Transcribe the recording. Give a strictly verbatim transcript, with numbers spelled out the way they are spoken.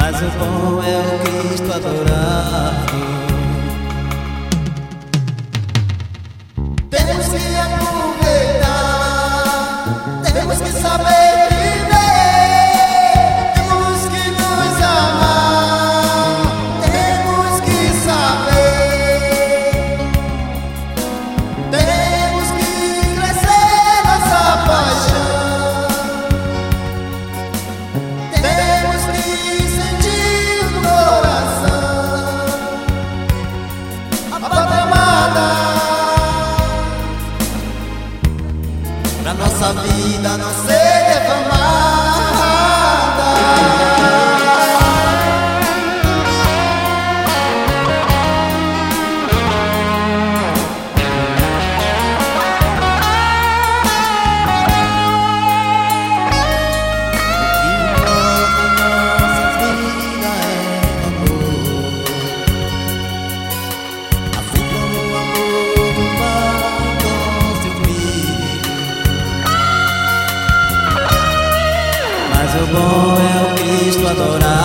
mas o bom é o Cristo adorado. Temos que aproveitar, temos que saber viver, temos que nos amar, temos que saber, temos que crescer nossa paixão, temos que sentir no coração a pátria amada. Pra nossa vida não ser defamada. Mas o bom é o Cristo adorado.